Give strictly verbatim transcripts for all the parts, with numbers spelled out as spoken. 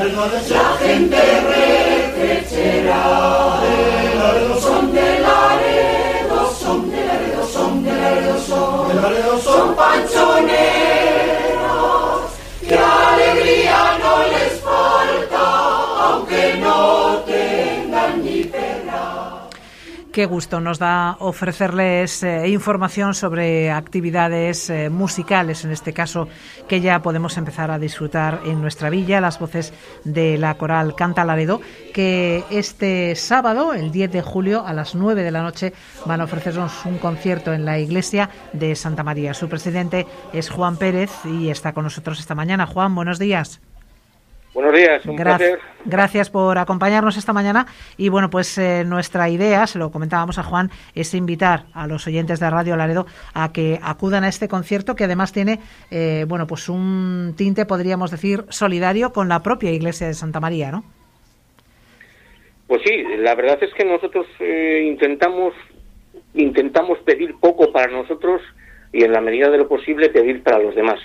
La gente retrechera, son de Laredo, son de Laredo, son de Laredo, son, son panchoneros, que alegría no les falta, aunque no tengan ni perra. Qué gusto nos da ofrecerles eh, información sobre actividades eh, musicales, en este caso, que ya podemos empezar a disfrutar en nuestra villa, las voces de la coral Canta Laredo, que este sábado, el diez de julio, a las nueve de la noche, van a ofrecernos un concierto en la iglesia de Santa María. Su presidente es Juan Pérez y está con nosotros esta mañana. Juan, buenos días. Buenos días, un Gra- placer. Gracias por acompañarnos esta mañana. Y bueno, pues eh, nuestra idea, se lo comentábamos a Juan, es invitar a los oyentes de Radio Laredo a que acudan a este concierto, que además tiene, eh, bueno, pues un tinte, podríamos decir, solidario con la propia iglesia de Santa María, ¿no? Pues sí, la verdad es que nosotros eh, intentamos intentamos pedir poco para nosotros y en la medida de lo posible pedir para los demás.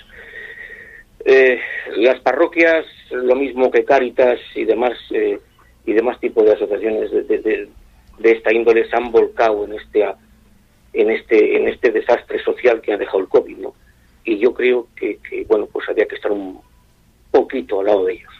Eh, las parroquias, lo mismo que Cáritas y demás eh, y demás tipos de asociaciones de, de, de, de esta índole, se han volcado en este en este en este desastre social que ha dejado el COVID, ¿no? Y yo creo que, que bueno, pues había que estar un poquito al lado de ellos.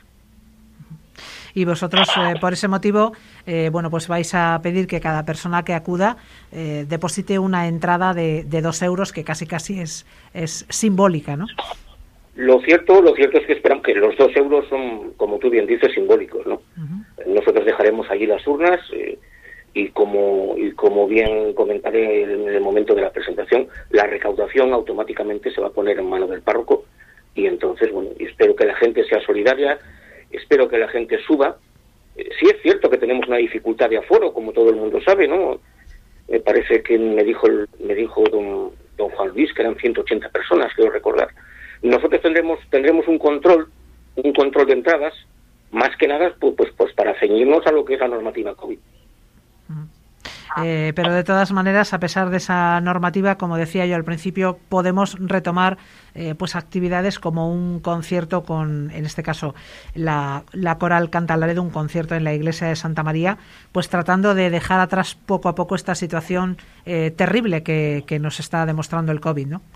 Y vosotros, eh, por ese motivo, eh, bueno, pues vais a pedir que cada persona que acuda eh, deposite una entrada de, de dos euros, que casi casi es es simbólica, ¿no? Lo cierto, lo cierto es que esperamos que los dos euros son, como tú bien dices, simbólicos, ¿no? Uh-huh. Nosotros dejaremos allí las urnas eh, y como y como bien comentaré en el momento de la presentación, la recaudación automáticamente se va a poner en manos del párroco y entonces, bueno, espero que la gente sea solidaria, espero que la gente suba. Eh, sí es cierto que tenemos una dificultad de aforo, como todo el mundo sabe, ¿no? Me parece que me dijo el, me dijo don, don Juan Luis que eran ciento ochenta personas, quiero recordar. Nosotros tendremos tendremos un control, un control de entradas, más que nada pues, pues, pues para ceñirnos a lo que es la normativa COVID. Eh, pero de todas maneras, a pesar de esa normativa, como decía yo al principio, podemos retomar eh, pues actividades como un concierto con, en este caso, la, la coral Canta Laredo, un concierto en la iglesia de Santa María, pues tratando de dejar atrás poco a poco esta situación eh, terrible que, que nos está demostrando el COVID, ¿no?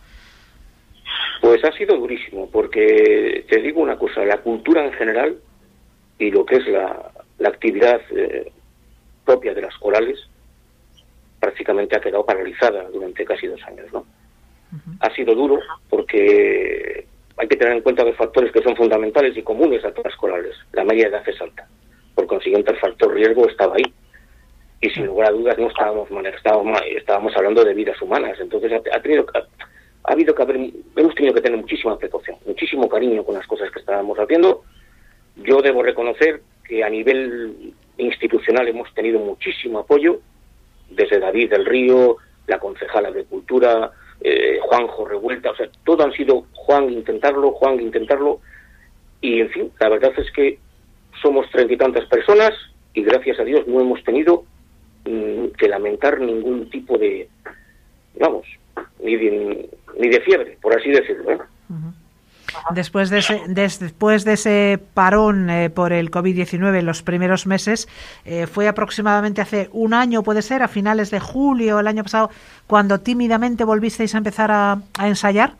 Pues ha sido durísimo, porque te digo una cosa, la cultura en general y lo que es la, la actividad eh, propia de las corales prácticamente ha quedado paralizada durante casi dos años, ¿no? Uh-huh. Ha sido duro porque hay que tener en cuenta dos factores que son fundamentales y comunes a todas las corales. La media edad es alta, por consiguiente el factor riesgo estaba ahí y sin lugar a dudas no estábamos estábamos, estábamos hablando de vidas humanas, entonces ha, ha tenido que Ha habido que haber, hemos tenido que tener muchísima precaución, muchísimo cariño con las cosas que estábamos haciendo. Yo debo reconocer que a nivel institucional hemos tenido muchísimo apoyo, desde David del Río, la concejala de Cultura, eh, Juanjo Revuelta, o sea, todo han sido Juan intentarlo, Juan intentarlo, y en fin, la verdad es que somos treinta y tantas personas y gracias a Dios no hemos tenido mmm, que lamentar ningún tipo de, vamos, ni de, ni de fiebre, por así decirlo, ¿eh? Uh-huh. Después de ese, des, después de ese parón eh, por el COVID diecinueve en los primeros meses, eh, fue aproximadamente hace un año, puede ser, a finales de julio el año pasado, cuando tímidamente volvisteis a empezar a, a ensayar.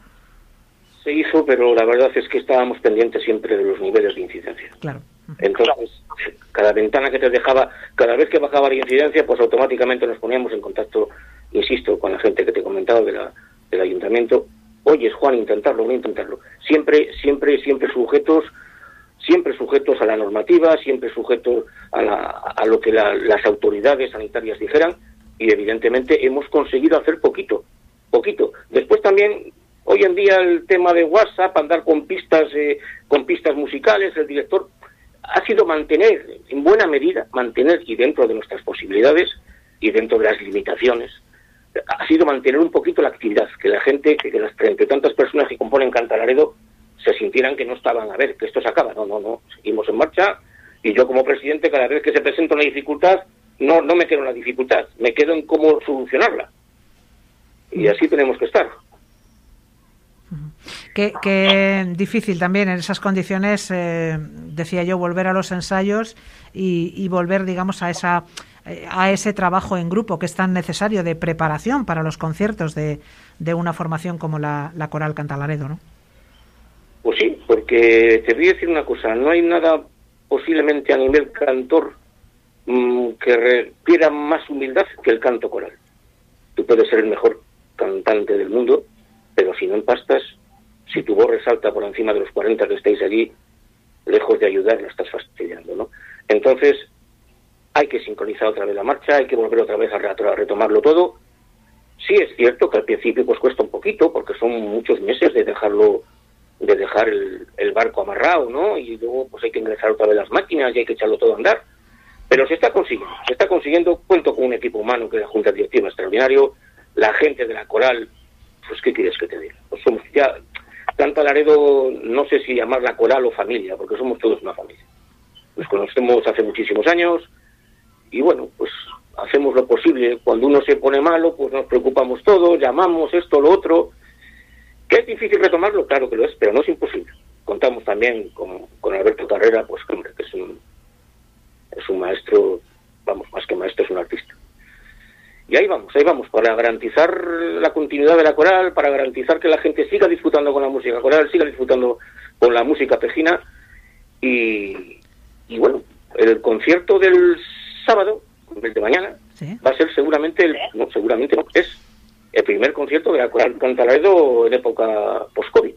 Se hizo, pero la verdad es que estábamos pendientes siempre de los niveles de incidencia. Claro. Uh-huh. Entonces, cada ventana que te dejaba, cada vez que bajaba la incidencia, pues automáticamente nos poníamos en contacto, insisto, con la gente que te comentaba de la, del ayuntamiento. Oyes, Juan, intentarlo, voy a intentarlo. Siempre, siempre, siempre sujetos, siempre sujetos a la normativa, siempre sujetos a, la, a lo que la, las autoridades sanitarias dijeran, y evidentemente hemos conseguido hacer poquito, poquito. Después también, hoy en día el tema de WhatsApp, andar con pistas, eh, con pistas musicales, el director ha sido mantener, en buena medida, mantener, y dentro de nuestras posibilidades, y dentro de las limitaciones, ha sido mantener un poquito la actividad, que la gente, que, que las treinta y tantas personas que componen Canta Laredo se sintieran que no estaban a ver, que esto se acaba. No, no, no, seguimos en marcha, y yo como presidente, cada vez que se presenta una dificultad, no, no me quedo en la dificultad, me quedo en cómo solucionarla. Y así tenemos que estar. Qué, qué difícil también en esas condiciones, eh, decía yo, volver a los ensayos y, y volver, digamos, a esa a ese trabajo en grupo que es tan necesario de preparación para los conciertos de, de una formación como la, la Coral Cantalaredo, ¿no? Pues sí, porque te voy a decir una cosa, no hay nada posiblemente a nivel cantor mmm, que requiera más humildad que el canto coral. Tú puedes ser el mejor cantante del mundo, pero si no empastas, si tu voz resalta por encima de los cuarenta que estáis allí, lejos de ayudar, la estás fastidiando, ¿no? Entonces, hay que sincronizar otra vez la marcha, hay que volver otra vez a retomarlo todo. Sí es cierto que al principio pues cuesta un poquito, porque son muchos meses de dejarlo, de dejar el, el barco amarrado, ¿no? Y luego pues hay que ingresar otra vez las máquinas y hay que echarlo todo a andar. Pero se está consiguiendo, se está consiguiendo, cuento con un equipo humano que es la Junta Directiva extraordinario, la gente de la Coral, pues ¿qué quieres que te diga? Pues somos ya, Cantalaredo, no sé si llamarla Coral o familia, porque somos todos una familia. Nos conocemos hace muchísimos años, y bueno, pues hacemos lo posible. Cuando uno se pone malo, pues nos preocupamos todos, llamamos esto, lo otro. ¿Que es difícil retomarlo? Claro que lo es, pero no es imposible. Contamos también con, con Alberto Carrera, pues hombre, que es un, es un maestro, vamos, más que maestro, es un artista. Y ahí vamos, ahí vamos, para garantizar la continuidad de la coral, para garantizar que la gente siga disfrutando con la música coral, siga disfrutando con la música pejina. Y, y bueno, el concierto del sábado, el de mañana, ¿sí? Va a ser seguramente, el, no, seguramente no, es el primer concierto de la Coral Cantalaredo en época post-COVID.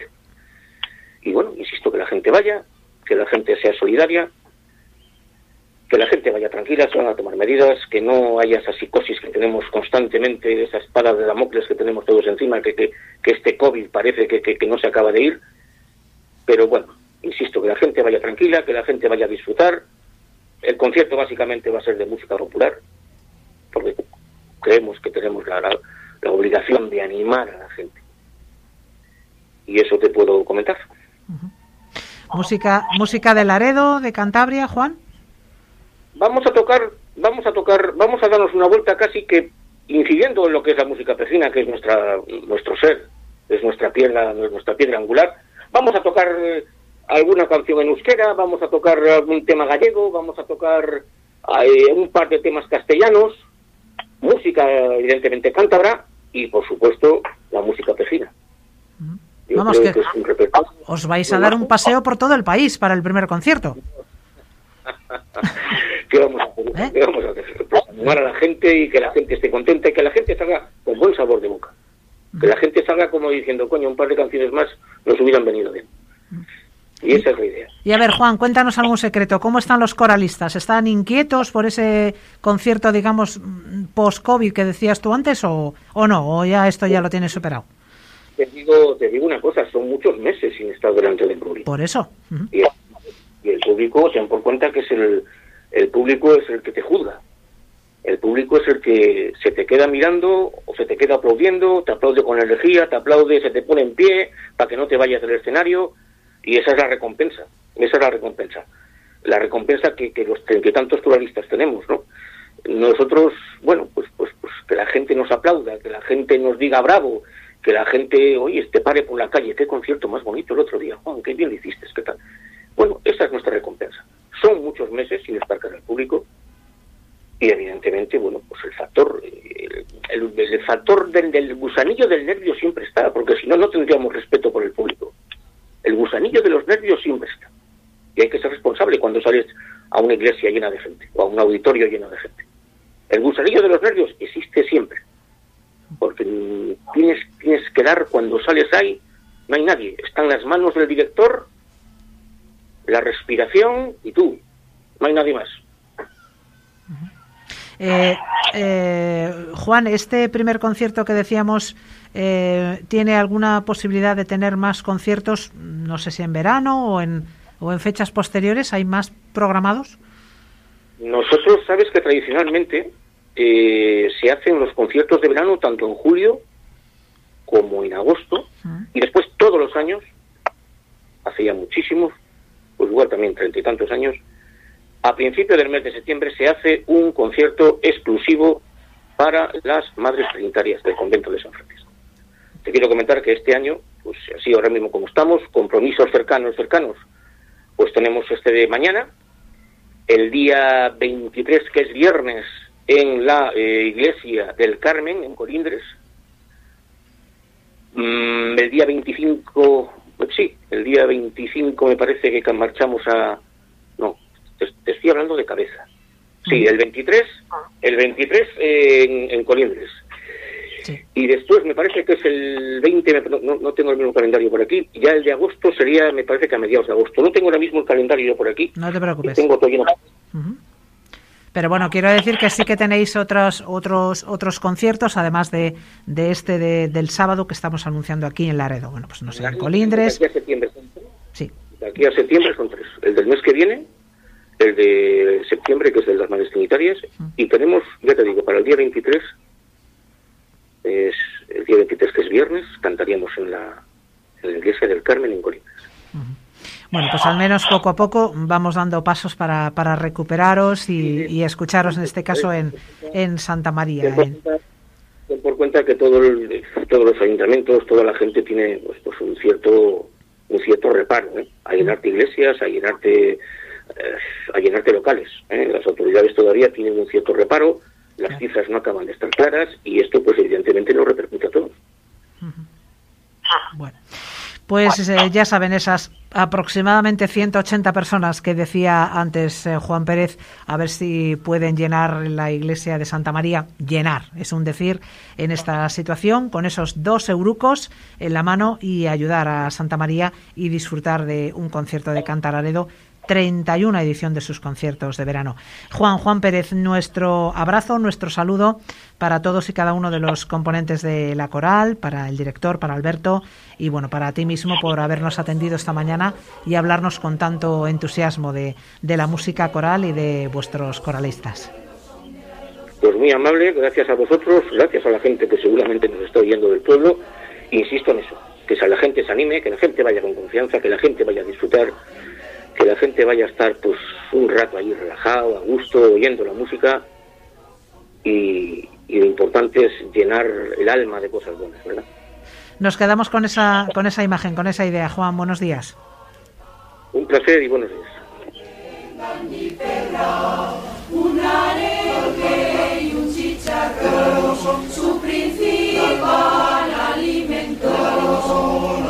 Y bueno, insisto, que la gente vaya, que la gente sea solidaria, que la gente vaya tranquila, se van a tomar medidas, que no haya esa psicosis que tenemos constantemente, esa espada de Damocles que tenemos todos encima, que, que, que este COVID parece que, que, que no se acaba de ir. Pero bueno, insisto, que la gente vaya tranquila, que la gente vaya a disfrutar. El concierto básicamente va a ser de música popular, porque creemos que tenemos la, la, la obligación de animar a la gente. Y eso te puedo comentar. Uh-huh. Música, música de Laredo, de Cantabria, Juan. Vamos a tocar, vamos a tocar, vamos a darnos una vuelta casi que incidiendo en lo que es la música pejina, que es nuestra, nuestro ser, es nuestra piedra, nuestra piedra angular. Vamos a tocar alguna canción en euskera, vamos a tocar algún tema gallego, vamos a tocar eh, un par de temas castellanos, música evidentemente cántabra y por supuesto la música pejina. Yo vamos, que, que es un repertorio. Os vais a dar un paseo por todo el país para el primer concierto. ¿Qué vamos a hacer? ¿Eh? ¿Qué vamos a hacer? Pues animar a la gente y que la gente esté contenta y que la gente salga con buen sabor de boca. Que la gente salga como diciendo, coño, un par de canciones más nos hubieran venido bien. Y esa es la idea. Y a ver, Juan, cuéntanos algún secreto. ¿Cómo están los coralistas? ¿Están inquietos por ese concierto, digamos, post-COVID que decías tú antes o, o no? ¿O ya esto ya lo tienes superado? Te digo, te digo una cosa, son muchos meses sin estar delante del público. Por eso. Uh-huh. Y, y el público, ten por cuenta que es el, el público es el que te juzga. El público es el que se te queda mirando o se te queda aplaudiendo, te aplaude con energía, te aplaude, se te pone en pie para que no te vayas del escenario. Y esa es la recompensa, esa es la recompensa, la recompensa que, que los que tantos pluralistas tenemos, ¿no? Nosotros, bueno, pues, pues, pues que la gente nos aplauda, que la gente nos diga bravo, que la gente, oye, te pare por la calle, qué concierto más bonito el otro día, Juan, qué bien lo hiciste, qué tal. Bueno, esa es nuestra recompensa. Son muchos meses sin estar cara al público y evidentemente, bueno, pues el factor, el, el, el factor del, del gusanillo del nervio siempre está, porque si no, no tendríamos respeto por el público. El gusanillo de los nervios siempre está. Y hay que ser responsable cuando sales a una iglesia llena de gente o a un auditorio lleno de gente. El gusanillo de los nervios existe siempre. Porque tienes, tienes que dar, cuando sales ahí, no hay nadie. Están las manos del director, la respiración y tú. No hay nadie más. Eh, eh, Juan, este primer concierto que decíamos, eh, ¿tiene alguna posibilidad de tener más conciertos? No sé si en verano o en, o en fechas posteriores. ¿Hay más programados? Nosotros, sabes que tradicionalmente eh, se hacen los conciertos de verano tanto en julio como en agosto, uh-huh. Y después todos los años, hace ya muchísimos, pues igual también treinta y tantos años, a principios del mes de septiembre se hace un concierto exclusivo para las madres trinitarias del convento de San Francisco. Te quiero comentar que este año pues así ahora mismo como estamos, compromisos cercanos, cercanos, pues tenemos este de mañana, el día veintitrés, que es viernes, en la eh, iglesia del Carmen, en Colindres, mm, el día veinticinco, pues sí, el día veinticinco me parece que marchamos a... No, te, te estoy hablando de cabeza. Sí, el veintitrés, el veintitrés eh, en, en Colindres. Sí. Y después me parece que es el veinte, no, no tengo el mismo calendario por aquí, ya el de agosto sería, me parece que a mediados de agosto. No tengo ahora mismo el calendario por aquí. No te preocupes. Tengo todo lleno. Uh-huh. Pero bueno, quiero decir que sí que tenéis otros otros otros conciertos, además de, de este de, del sábado que estamos anunciando aquí en Laredo. Bueno, pues no sé, en Colindres. De aquí a septiembre son tres. Sí. De aquí a septiembre son tres. El del mes que viene, el de septiembre, que es de las Madres Trinitarias, uh-huh. y tenemos, ya te digo, para el día veintitrés, es el día veintitrés, que es viernes, cantaríamos en la, en la iglesia del Carmen en Colindres. Uh-huh. Bueno, pues al menos poco a poco vamos dando pasos para, para recuperaros y, y escucharos, en este caso, en, en Santa María. Ten por, en... cuenta, ten por cuenta que todo el, todos los ayuntamientos, toda la gente tiene pues, pues un cierto un cierto reparo, ¿eh? a llenarte iglesias, a llenarte, eh, a llenarte locales. ¿eh? Las autoridades todavía tienen un cierto reparo, las claro. cifras no acaban de estar claras y esto, pues evidentemente, nos repercute a todos. Uh-huh. Bueno. Pues eh, ya saben, esas aproximadamente ciento ochenta personas que decía antes eh, Juan Pérez, a ver si pueden llenar la iglesia de Santa María, llenar, es un decir, en esta situación, con esos dos eurucos en la mano y ayudar a Santa María y disfrutar de un concierto de Cantalaredo, treinta y una edición de sus conciertos de verano. Juan, Juan Pérez, nuestro abrazo, nuestro saludo para todos y cada uno de los componentes de la coral, para el director, para Alberto y bueno, para ti mismo por habernos atendido esta mañana y hablarnos con tanto entusiasmo de, de la música coral y de vuestros coralistas. Pues muy amable, gracias a vosotros, gracias a la gente que seguramente nos está oyendo del pueblo. Insisto en eso, que la gente se anime, que la gente vaya con confianza, que la gente vaya a disfrutar, que la gente vaya a estar pues un rato ahí relajado, a gusto, oyendo la música y, y lo importante es llenar el alma de cosas buenas, ¿verdad? Nos quedamos con esa con esa imagen, con esa idea. Juan, buenos días. Un placer y buenos días. Un arenque y un chicharrón, su principal alimento.